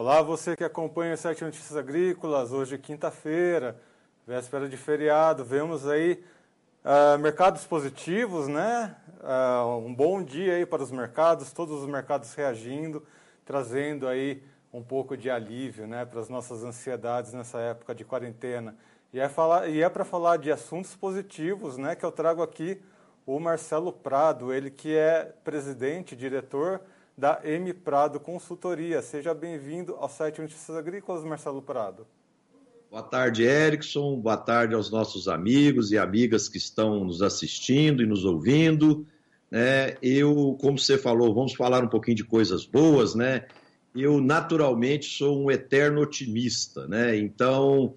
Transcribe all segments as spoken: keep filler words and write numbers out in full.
Olá, você que acompanha o site Notícias Agrícolas, hoje é quinta-feira, véspera de feriado, vemos aí uh, mercados positivos, né? Uh, um bom dia aí para os mercados, todos os mercados reagindo, trazendo aí um pouco de alívio, né, para as nossas ansiedades nessa época de quarentena. E é, falar, e é para falar de assuntos positivos, né, que eu trago aqui o Marcelo Prado, ele que é presidente, diretor da M Prado Consultoria. Seja bem-vindo ao site Notícias Agrícolas, Marcelo Prado. Boa tarde, Erickson. Boa tarde aos nossos amigos e amigas que estão nos assistindo e nos ouvindo. É, eu, como você falou, vamos falar um pouquinho de coisas boas, né? Eu, naturalmente, sou um eterno otimista, né? Então,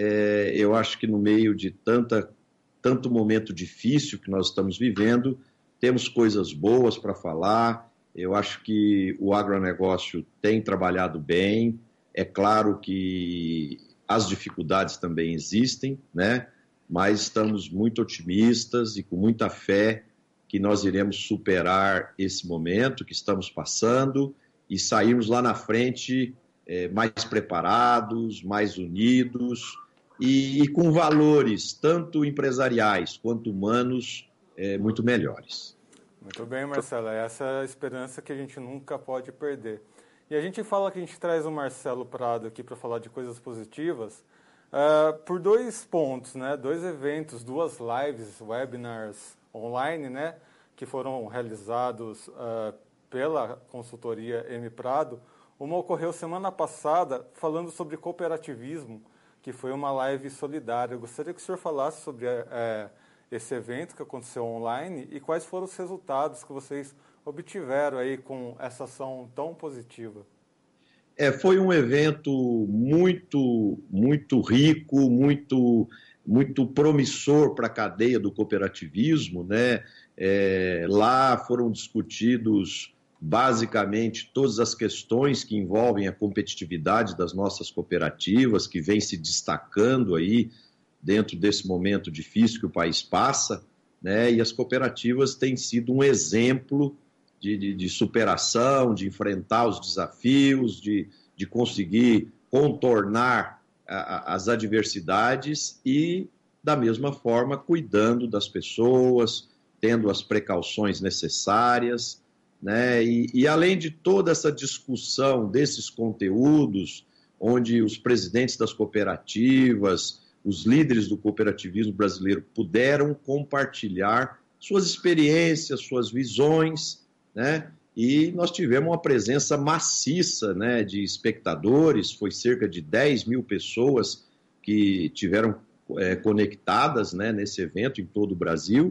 é, eu acho que no meio de tanta, tanto momento difícil que nós estamos vivendo, temos coisas boas para falar. Eu acho que o agronegócio tem trabalhado bem. É claro que as dificuldades também existem, né? Mas estamos muito otimistas e com muita fé que nós iremos superar esse momento que estamos passando e sairmos lá na frente é, mais preparados, mais unidos e, e com valores tanto empresariais quanto humanos é, muito melhores. Muito bem, Marcelo. Essa é a esperança que a gente nunca pode perder. E a gente fala que a gente traz o Marcelo Prado aqui para falar de coisas positivas uh, por dois pontos, né? Dois eventos, duas lives, webinars online, né? Que foram realizados uh, pela consultoria M Prado. Uma ocorreu semana passada falando sobre cooperativismo, que foi uma live solidária. Eu gostaria que o senhor falasse sobre uh, esse evento que aconteceu online e quais foram os resultados que vocês obtiveram aí com essa ação tão positiva. É, foi um evento muito, muito rico, muito, muito promissor para a cadeia do cooperativismo, né? É, lá foram discutidos basicamente todas as questões que envolvem a competitividade das nossas cooperativas, que vem se destacando aí dentro desse momento difícil que o país passa, né? E as cooperativas têm sido um exemplo de, de, de superação, de enfrentar os desafios, de, de conseguir contornar a, a, as adversidades e, da mesma forma, cuidando das pessoas, tendo as precauções necessárias, né? E, e além de toda essa discussão desses conteúdos, onde os presidentes das cooperativas, os líderes do cooperativismo brasileiro puderam compartilhar suas experiências, suas visões, né? E nós tivemos uma presença maciça, né, de espectadores, foi cerca de dez mil pessoas que tiveram é, conectadas, né, nesse evento em todo o Brasil,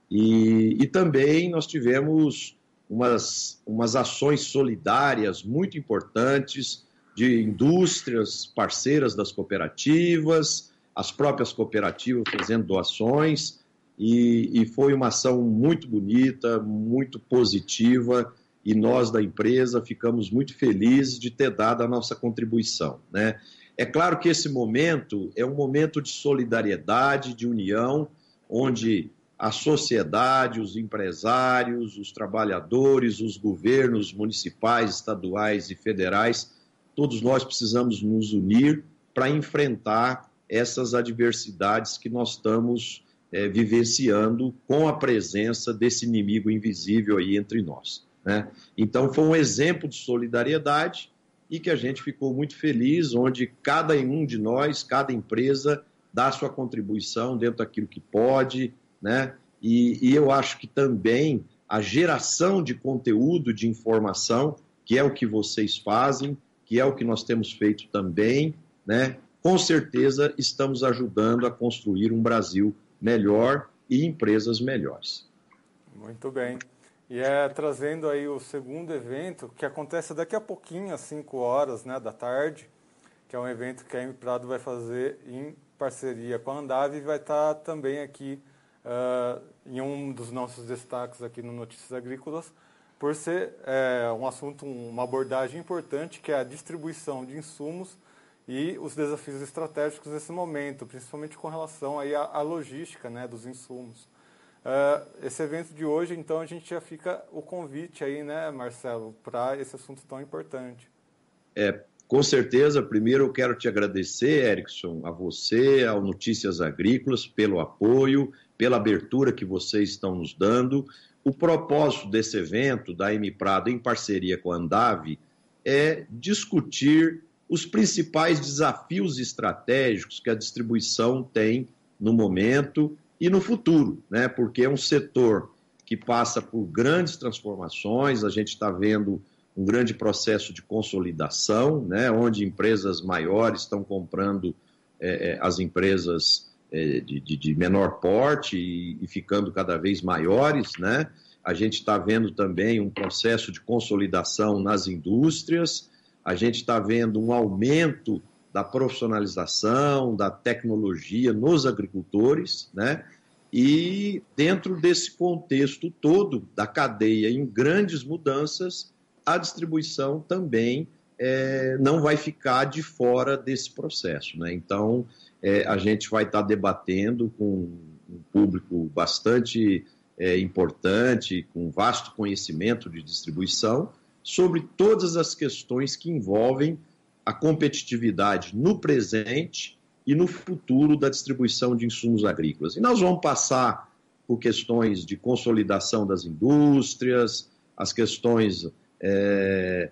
e, e também nós tivemos umas, umas ações solidárias muito importantes de indústrias parceiras das cooperativas, as próprias cooperativas fazendo doações, e, e foi uma ação muito bonita, muito positiva, e nós da empresa ficamos muito felizes de ter dado a nossa contribuição, né? É claro que esse momento é um momento de solidariedade, de união, onde a sociedade, os empresários, os trabalhadores, os governos municipais, estaduais e federais, todos nós precisamos nos unir para enfrentar essas adversidades que nós estamos é, vivenciando com a presença desse inimigo invisível aí entre nós, né? Então foi um exemplo de solidariedade e que a gente ficou muito feliz, onde cada um de nós, cada empresa dá a sua contribuição dentro daquilo que pode, né? E, e eu acho que também a geração de conteúdo, de informação, que é o que vocês fazem, que é o que nós temos feito também, né? Com certeza estamos ajudando a construir um Brasil melhor e empresas melhores. Muito bem. E é trazendo aí o segundo evento, que acontece daqui a pouquinho, às cinco horas, né, da tarde, que é um evento que a M Prado vai fazer em parceria com a Andave e vai estar também aqui uh, em um dos nossos destaques aqui no Notícias Agrícolas, por ser é, um assunto, uma abordagem importante, que é a distribuição de insumos e os desafios estratégicos nesse momento, principalmente com relação aí à, à logística, né, dos insumos. Uh, esse evento de hoje, então, a gente já fica o convite aí, né, Marcelo, para esse assunto tão importante. É, Com certeza, primeiro eu quero te agradecer, Erickson, a você, ao Notícias Agrícolas, pelo apoio, pela abertura que vocês estão nos dando. O propósito desse evento, da Emiprado, em parceria com a Andav, é discutir os principais desafios estratégicos que a distribuição tem no momento e no futuro, né? Porque é um setor que passa por grandes transformações, a gente está vendo um grande processo de consolidação, né? Onde empresas maiores estão comprando é, as empresas é, de, de, de menor porte e, e ficando cada vez maiores, né? A gente está vendo também um processo de consolidação nas indústrias, a gente está vendo um aumento da profissionalização, da tecnologia nos agricultores, né? E dentro desse contexto todo da cadeia em grandes mudanças, a distribuição também é, não vai ficar de fora desse processo, né? Então, é, a gente vai estar debatendo com um público bastante é, importante, com vasto conhecimento de distribuição, sobre todas as questões que envolvem a competitividade no presente e no futuro da distribuição de insumos agrícolas. E nós vamos passar por questões de consolidação das indústrias, as questões é,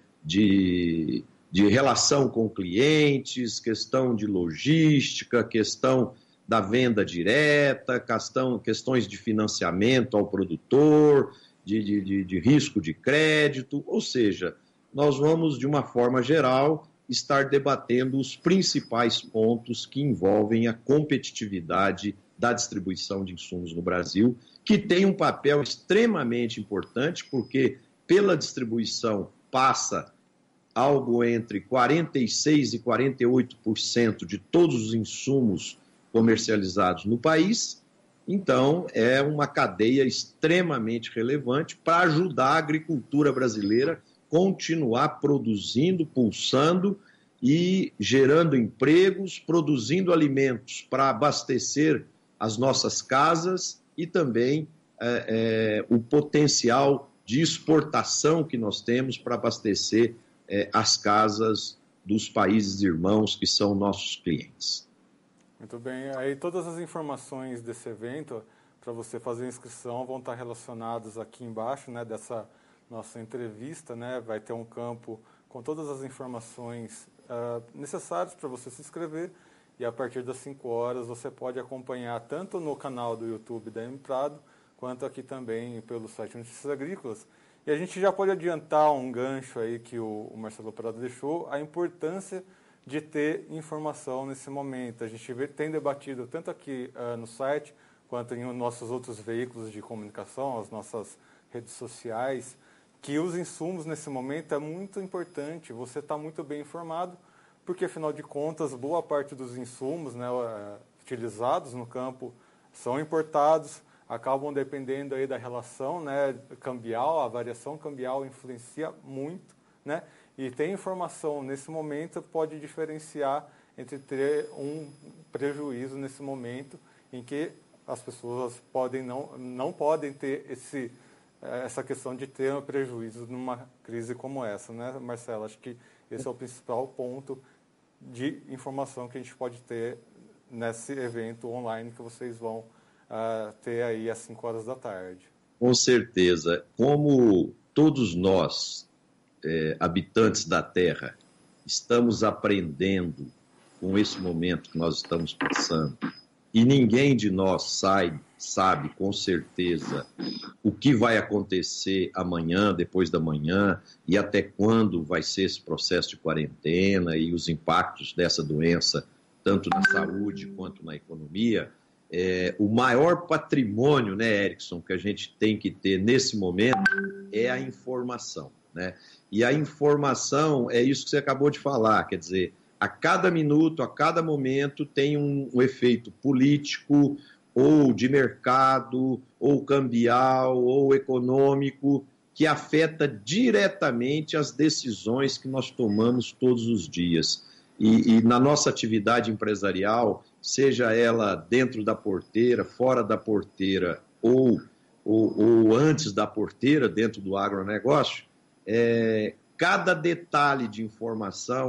de, de relação com clientes, questão de logística, questão da venda direta, questão, questões de financiamento ao produtor, de, de, de risco de crédito, ou seja, nós vamos, de uma forma geral, estar debatendo os principais pontos que envolvem a competitividade da distribuição de insumos no Brasil, que tem um papel extremamente importante, porque pela distribuição passa algo entre quarenta e seis por cento e quarenta e oito por cento de todos os insumos comercializados no país. Então, é uma cadeia extremamente relevante para ajudar a agricultura brasileira a continuar produzindo, pulsando e gerando empregos, produzindo alimentos para abastecer as nossas casas e também é, é, o potencial de exportação que nós temos para abastecer é, as casas dos países irmãos que são nossos clientes. Muito bem, aí todas as informações desse evento, para você fazer a inscrição, vão estar relacionadas aqui embaixo, né, dessa nossa entrevista, né, vai ter um campo com todas as informações uh, necessárias para você se inscrever, e a partir das cinco horas você pode acompanhar tanto no canal do YouTube da Emiprado, quanto aqui também pelo site Notícias Agrícolas. E a gente já pode adiantar um gancho aí que o, o Marcelo Prado deixou, a importância de ter informação nesse momento. A gente vê, tem debatido tanto aqui uh, no site, quanto em nossos outros veículos de comunicação, as nossas redes sociais, que os insumos nesse momento é muito importante, você está muito bem informado, porque afinal de contas, boa parte dos insumos, né, uh, utilizados no campo são importados, acabam dependendo aí da relação, né, cambial, a variação cambial influencia muito, né? E ter informação nesse momento pode diferenciar entre ter um prejuízo nesse momento em que as pessoas podem não, não podem ter esse, essa questão de ter um prejuízo numa crise como essa, né, Marcelo? Acho que esse é o principal ponto de informação que a gente pode ter nesse evento online que vocês vão uh, ter aí às cinco horas da tarde. Com certeza. Como todos nós, É, habitantes da Terra, estamos aprendendo com esse momento que nós estamos passando, e ninguém de nós sai, sabe com certeza o que vai acontecer amanhã, depois da manhã, e até quando vai ser esse processo de quarentena e os impactos dessa doença, tanto na saúde quanto na economia. É, o maior patrimônio, né, Erickson, que a gente tem que ter nesse momento é a informação, né? E a informação é isso que você acabou de falar, quer dizer, a cada minuto, a cada momento tem um, um efeito político, ou de mercado, ou cambial, ou econômico, que afeta diretamente as decisões que nós tomamos todos os dias. E, e na nossa atividade empresarial, seja ela dentro da porteira, fora da porteira, ou, ou, ou antes da porteira, dentro do agronegócio, É, cada detalhe de informação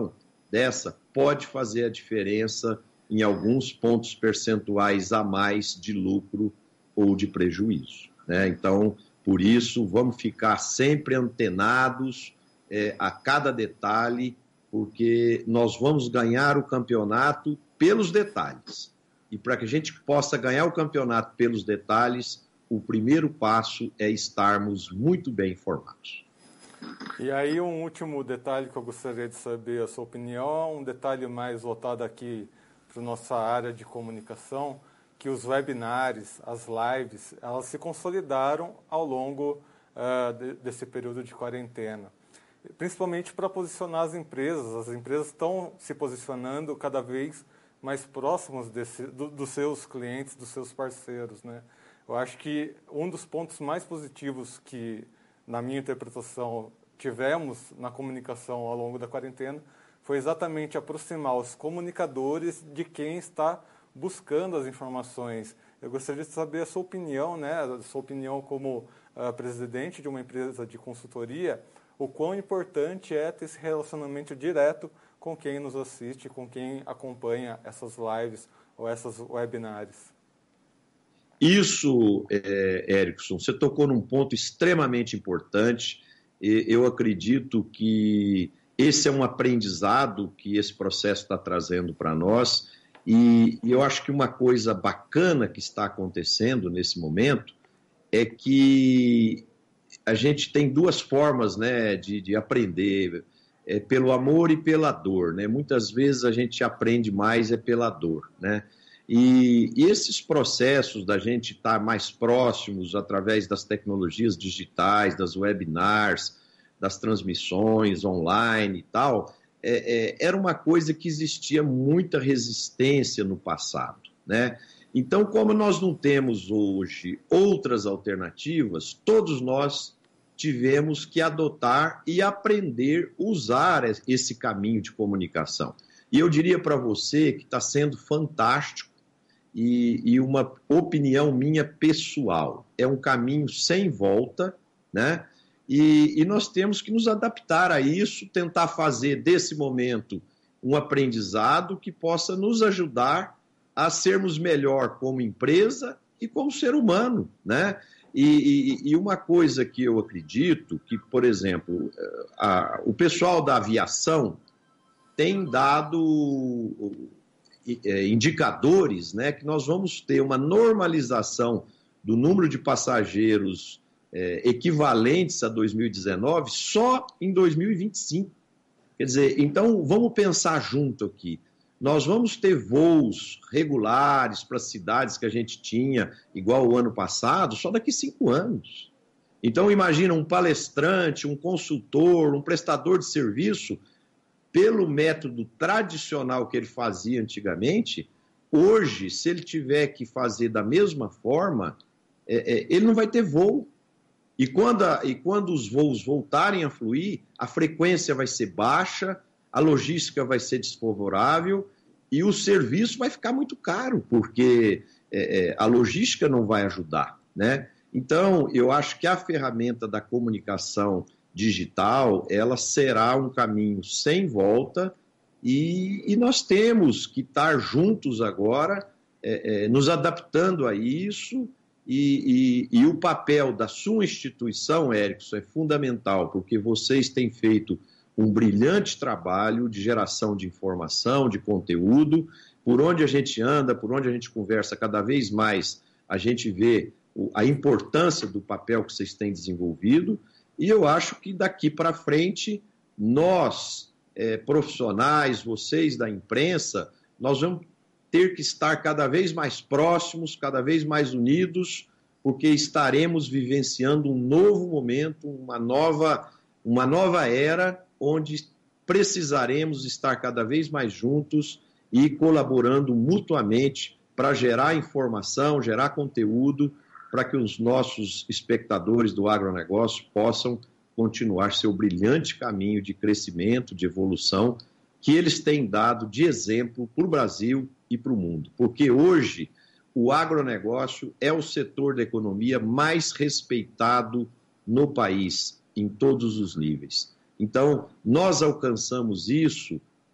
dessa pode fazer a diferença em alguns pontos percentuais a mais de lucro ou de prejuízo, né? Então, por isso, vamos ficar sempre antenados é, a cada detalhe, porque nós vamos ganhar o campeonato pelos detalhes. E para que a gente possa ganhar o campeonato pelos detalhes, o primeiro passo é estarmos muito bem informados. E aí um último detalhe que eu gostaria de saber a sua opinião, um detalhe mais voltado aqui para a nossa área de comunicação, que os webinars, as lives, elas se consolidaram ao longo uh, de, desse período de quarentena. Principalmente para posicionar as empresas. As empresas estão se posicionando cada vez mais próximos desse, do, dos seus clientes, dos seus parceiros, né? Eu acho que um dos pontos mais positivos que, na minha interpretação, tivemos na comunicação ao longo da quarentena foi exatamente aproximar os comunicadores de quem está buscando as informações. Eu gostaria de saber a sua opinião, né, a sua opinião como uh, presidente de uma empresa de consultoria, o quão importante é ter esse relacionamento direto com quem nos assiste, com quem acompanha essas lives ou essas webinars. Isso, é, Erickson, você tocou num ponto extremamente importante. Eu acredito que esse é um aprendizado que esse processo está trazendo para nós. E eu acho que uma coisa bacana que está acontecendo nesse momento é que a gente tem duas formas, né, de, de aprender, é, pelo amor e pela dor, né? Muitas vezes a gente aprende mais é pela dor, né? E, e esses processos da gente estar mais próximos através das tecnologias digitais, das webinars, das transmissões online e tal, É, é, era uma coisa que existia muita resistência no passado, né? Então, como nós não temos hoje outras alternativas, todos nós tivemos que adotar e aprender a usar esse caminho de comunicação. E eu diria para você que está sendo fantástico e, e uma opinião minha pessoal. É um caminho sem volta, né? E, e nós temos que nos adaptar a isso, tentar fazer desse momento um aprendizado que possa nos ajudar a sermos melhor como empresa e como ser humano, né? E, e, e uma coisa que eu acredito que, por exemplo, a, o pessoal da aviação tem dado é, indicadores, né, que nós vamos ter uma normalização do número de passageiros É, equivalentes a dois mil e dezenove só em dois mil e vinte e cinco. Quer dizer, então vamos pensar junto aqui. Nós vamos ter voos regulares para cidades que a gente tinha, igual o ano passado, só daqui cinco anos. Então imagina um palestrante, um consultor, um prestador de serviço, pelo método tradicional que ele fazia antigamente, hoje, se ele tiver que fazer da mesma forma, é, é, ele não vai ter voo. E quando, a, e quando os voos voltarem a fluir, a frequência vai ser baixa, a logística vai ser desfavorável e o serviço vai ficar muito caro, porque é, é, a logística não vai ajudar, né? Então, eu acho que a ferramenta da comunicação digital, ela será um caminho sem volta e, e nós temos que estar juntos agora, é, é, nos adaptando a isso. E, e, e o papel da sua instituição, Erickson, é fundamental, porque vocês têm feito um brilhante trabalho de geração de informação, de conteúdo. Por onde a gente anda, por onde a gente conversa, cada vez mais a gente vê a importância do papel que vocês têm desenvolvido. E eu acho que daqui para frente, nós, é, profissionais, vocês da imprensa, nós vamos ter que estar cada vez mais próximos, cada vez mais unidos, porque estaremos vivenciando um novo momento, uma nova, uma nova era, onde precisaremos estar cada vez mais juntos e colaborando mutuamente para gerar informação, gerar conteúdo, para que os nossos espectadores do agronegócio possam continuar seu brilhante caminho de crescimento, de evolução, que eles têm dado de exemplo para o Brasil e para o mundo. Porque hoje o agronegócio é o setor da economia mais respeitado no país, em todos os níveis. Então, nós alcançamos isso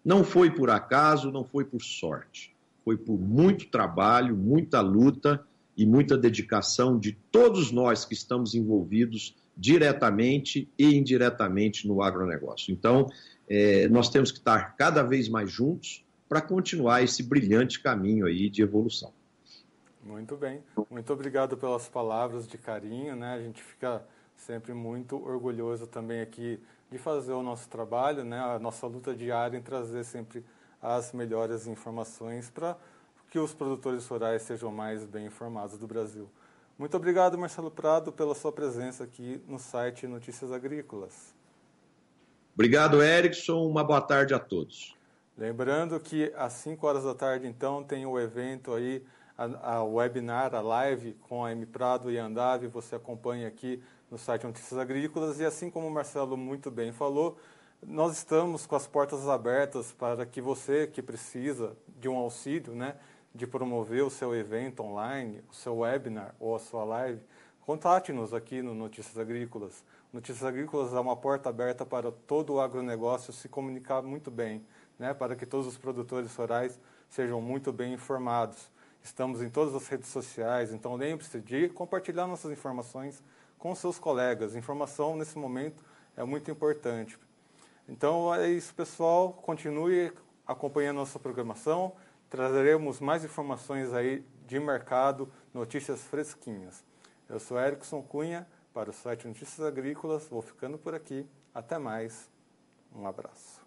Não foi por acaso, não foi por sorte. Foi por muito trabalho, muita luta e muita dedicação de todos nós que estamos envolvidos diretamente e indiretamente no agronegócio. Então, é, nós temos que estar cada vez mais juntos para continuar esse brilhante caminho aí de evolução. Muito bem. Muito obrigado pelas palavras de carinho, né? A gente fica sempre muito orgulhoso também aqui de fazer o nosso trabalho, né? A nossa luta diária em trazer sempre as melhores informações para que os produtores rurais sejam mais bem informados do Brasil. Muito obrigado, Marcelo Prado, pela sua presença aqui no site Notícias Agrícolas. Obrigado, Erickson. Uma boa tarde a todos. Lembrando que às cinco horas da tarde, então, tem o evento aí, a, a webinar, a live com a M Prado e a Andave. Você acompanha aqui no site Notícias Agrícolas. E assim como o Marcelo muito bem falou, nós estamos com as portas abertas para que você que precisa de um auxílio, né, de promover o seu evento online, o seu webinar ou a sua live, contate-nos aqui no Notícias Agrícolas. Notícias Agrícolas é uma porta aberta para todo o agronegócio se comunicar muito bem, né, para que todos os produtores rurais sejam muito bem informados. Estamos em todas as redes sociais, então lembre-se de compartilhar nossas informações com seus colegas. Informação, nesse momento, é muito importante. Então, é isso, pessoal. Continue acompanhando nossa programação. Traremos mais informações aí de mercado, notícias fresquinhas. Eu sou Erickson Cunha, para o site Notícias Agrícolas. Vou ficando por aqui. Até mais. Um abraço.